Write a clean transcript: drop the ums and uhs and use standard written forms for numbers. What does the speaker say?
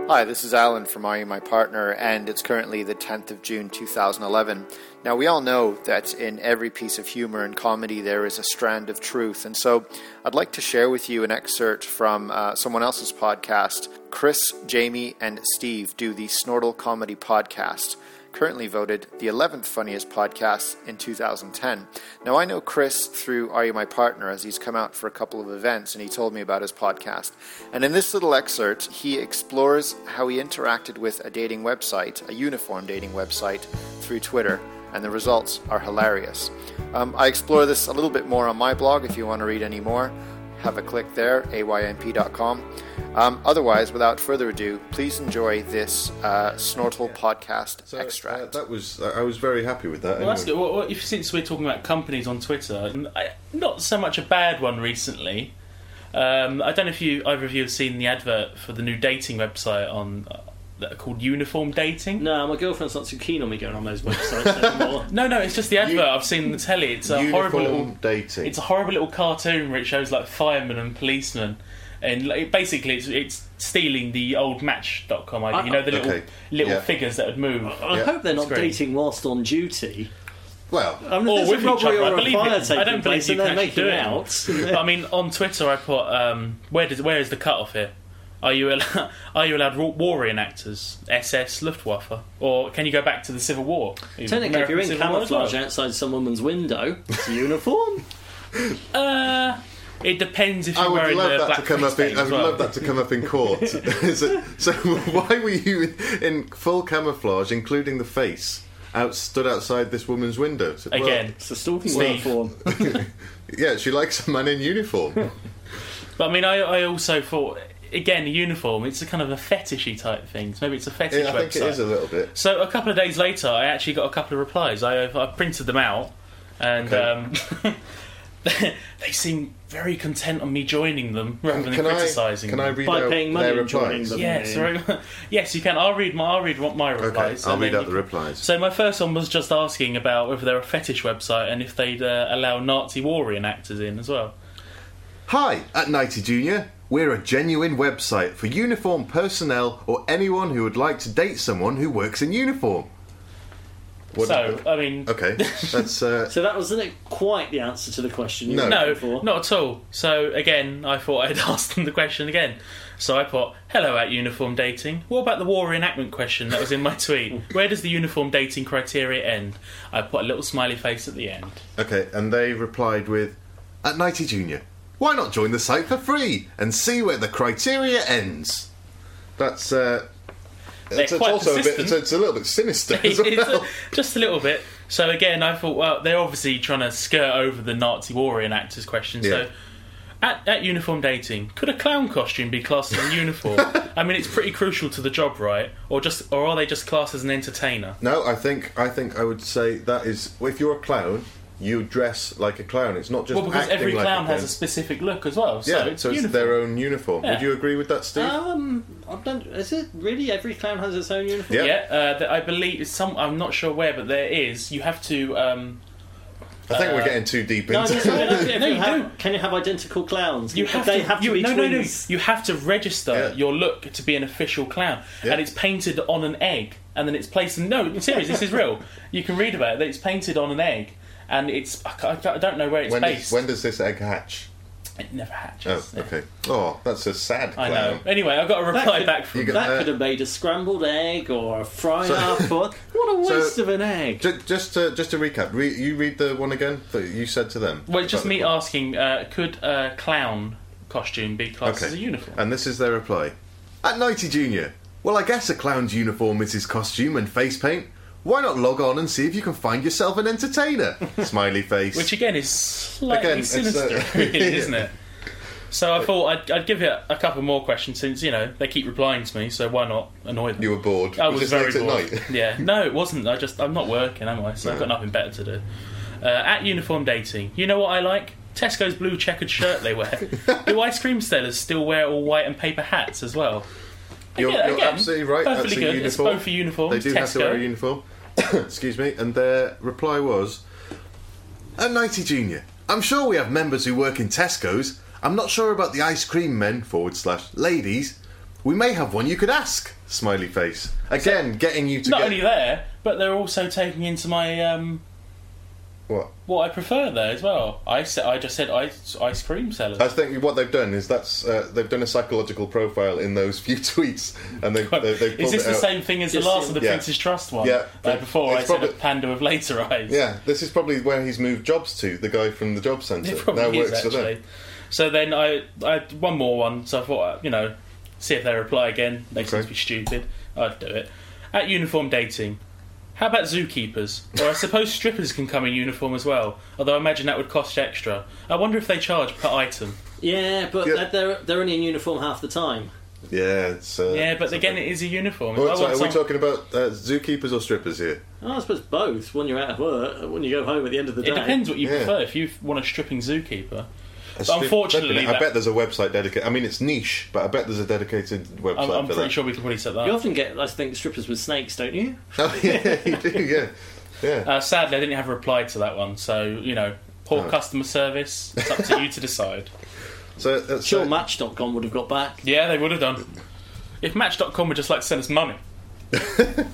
Hi, this is Alan from Are You My Partner, and it's currently the 10th of June 2011. Now, we all know that in every piece of humor and comedy there is a strand of truth, and so I'd like to share with you an excerpt from someone else's podcast. Chris, Jamie, and Steve do the Snortle Comedy Podcast, currently voted the 11th funniest podcast in 2010. Now, I know Chris through Are You My Partner, as he's come out for a couple of events and he told me about his podcast. And in this little excerpt, he explores how he interacted with a dating website, a uniform dating website, through Twitter, and the results are hilarious. I explore this a little bit more on my blog. If you want to read any more, have a click there, aymp.com. Otherwise, without further ado, please enjoy this Snortle podcast extract. I was very happy with that. Well, that's good. Well, since we're talking about companies on Twitter, not so much a bad one recently. I don't know if either of you have seen the advert for the new dating website on called Uniform Dating. No, my girlfriend's not too keen on me going on those websites anymore. No, it's just the advert I've seen on the telly. It's a horrible little dating. It's a horrible little cartoon where it shows like firemen and policemen, and basically it's stealing the old Match.com idea. You know, the little figures that would move. I hope they're not dating whilst on duty. Well, I mean, or with each other. I don't believe you can make do it out. But I mean, on Twitter I put where is the cut-off here? Are you allowed war reenactors, SS, Luftwaffe, or can you go back to the Civil War? Technically, if you're in camouflage outside some woman's window, it's a uniform. It depends if you're wearing the black face. I would love that to come up in court. So why were you in full camouflage, including the face, stood outside this woman's window? Again, it's a stalking uniform. Yeah, she likes a man in uniform. But I mean, I also thought, again, a uniform, it's a kind of a fetishy type thing. So maybe it's a fetish website. I think it is a little bit. So a couple of days later, I actually got a couple of replies. I printed them out, and they seem very content on me joining them rather than criticising them. Can I read by out paying money and joining them? Yes, you can. I'll read my replies. Okay, I'll read out the replies. So my first one was just asking about whether they're a fetish website and if they'd allow Nazi war reenactors in as well. Hi, at Nighty Junior. We're a genuine website for uniform personnel or anyone who would like to date someone who works in uniform. I mean... Okay, that's... So that wasn't quite the answer to the question. No, not at all. So, again, I thought I'd ask them the question again. So I put, hello at Uniform Dating. What about the war reenactment question that was in my tweet? Where does the uniform dating criteria end? I put a little smiley face at the end. Okay, and they replied with, at Nighty Junior, why not join the site for free and see where the criteria ends? That's... It's also a bit. It's a little bit sinister as well. Just a little bit. So again, I thought, well, they're obviously trying to skirt over the Nazi war reenactors question. Yeah. So, at Uniform Dating, could a clown costume be classed as a uniform? I mean, it's pretty crucial to the job, right? Or are they just classed as an entertainer? No, I think I would say that is, if you're a clown, you dress like a clown. It's not just because acting every like clown a clown. has a specific look as well. So yeah, it's their own uniform. Yeah. Would you agree with that, Steve? Is it really every clown has its own uniform? Yeah, I believe I'm not sure where, but there is. You have to. I think we're getting too deep into it. No, you do. Can you have identical clowns? You have to be twins? You have to register your look to be an official clown, and it's painted on an egg, and then it's placed in. No, seriously, this is real. You can read about it. That it's painted on an egg. And I don't know where it's based. When does this egg hatch? It never hatches. Oh, okay. Oh, that's a sad clown. I know. Anyway, I got a reply back from that. Could have made a scrambled egg or a fry-up. What a waste of an egg. Just to recap, you read the one again that you said to them. Well, it's just me asking, could a clown costume be classed as a uniform? And this is their reply. At Nighty Junior, well, I guess a clown's uniform is his costume and face paint. Why not log on and see if you can find yourself an entertainer? Smiley face. Which again is slightly sinister, really, isn't it? So I thought I'd give it a couple more questions since, they keep replying to me, so why not annoy them? You were bored? I was very bored. At night? Yeah. No, it wasn't. I'm not working, am I? So I've got nothing better to do. At Uniform Dating, you know what I like? Tesco's blue checkered shirt they wear. Do ice cream sellers still wear all white and paper hats as well? You're absolutely right. Perfectly good. Uniform. It's both for uniforms. They do have to wear a uniform. Excuse me. And their reply was, at Nighty Junior, I'm sure we have members who work in Tesco's. I'm not sure about the ice cream men /ladies. We may have one you could ask. Smiley face. Again, getting you to not only there, but they're also taking into my what I prefer there as well. I just said ice cream sellers. I think what they've done is they've done a psychological profile in those few tweets, and they've pulled is this the same thing as the last of the Prince's Trust one? Yeah, before I said a panda with laser eyes. Yeah, this is probably where he's moved jobs to. The guy from the job centre now works for them. So then I had one more one. So I thought, see if they reply again. They seem to be stupid. I'd do it. At Uniform Dating, how about zookeepers? Or I suppose strippers can come in uniform as well, although I imagine that would cost extra. I wonder if they charge per item. Yeah, but they're only in uniform half the time. Yeah, but again, it is a uniform. Are we talking about zookeepers or strippers here? Oh, I suppose both. When you're out of work, when you go home at the end of the day. It depends what you prefer. If you want a stripping zookeeper. Unfortunately, I bet there's a website dedicated. I mean, it's niche, but I bet there's a dedicated website. I'm pretty sure we can probably set that. You often get, I think, strippers with snakes, don't you? Oh yeah, you do. Yeah. Sadly, I didn't have a reply to that one, so poor customer service. It's up to you to decide. Sure, Match.com would have got back. Yeah, they would have done. If Match.com would just like to send us money.